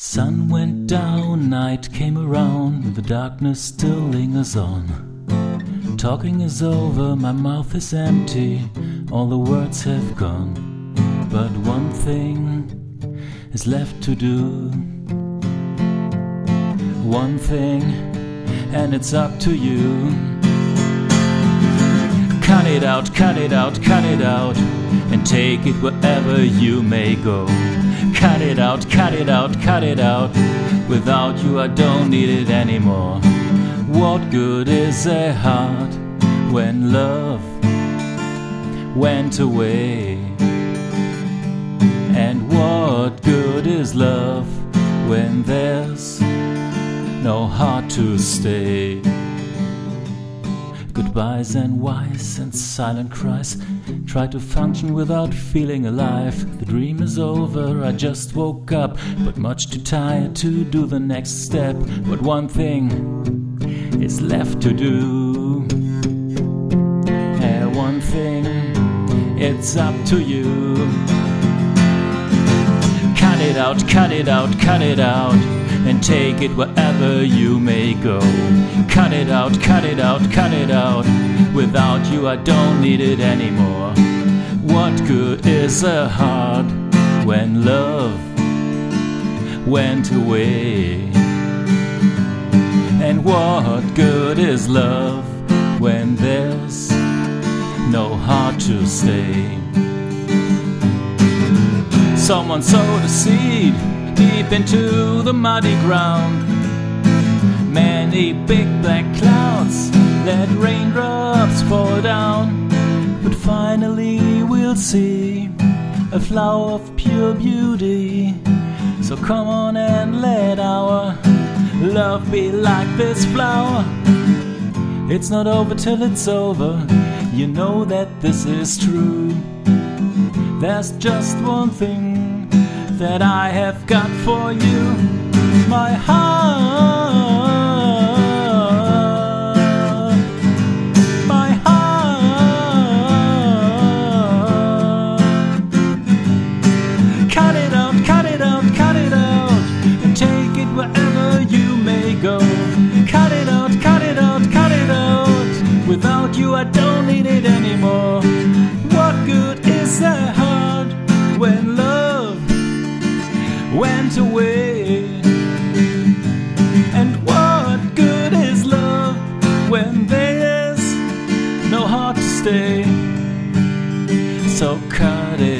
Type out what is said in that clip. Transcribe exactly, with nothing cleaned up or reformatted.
Sun went down, night came around, the darkness still lingers on. Talking is over, my mouth is empty, all the words have gone. But one thing is left to do. One thing, and it's up to you. Cut it out, cut it out, cut it out, and take it wherever you may go. Cut it out, cut it out, cut it out. Without you I don't need it anymore. What good is a heart when love went away? And what good is love when there's no heart to stay? Goodbyes and whys and silent cries. Try to function without feeling alive. The dream is over, I just woke up, but much too tired to do the next step. But one thing is left to do. And one thing, it's up to you. Cut it out, cut it out, cut it out, and take it wherever you may go. Cut it out, cut it out, cut it out. Without you I don't need it anymore. What good is a heart when love went away? And what good is love when there's no heart to stay? Someone sowed a seed deep into the muddy ground. Many big black clouds let raindrops fall down. But finally we'll see a flower of pure beauty. So come on and let our love be like this flower. It's not over till it's over, you know that this is true. There's just one thing that I have got for you, my heart, my heart. Cut it out, cut it out, cut it out, and take it wherever you may go. Cut it out, cut it out, cut it out. Without you I don't need it anymore. What good is a heart when love went away? And what good is love when there's no heart to stay? So cut it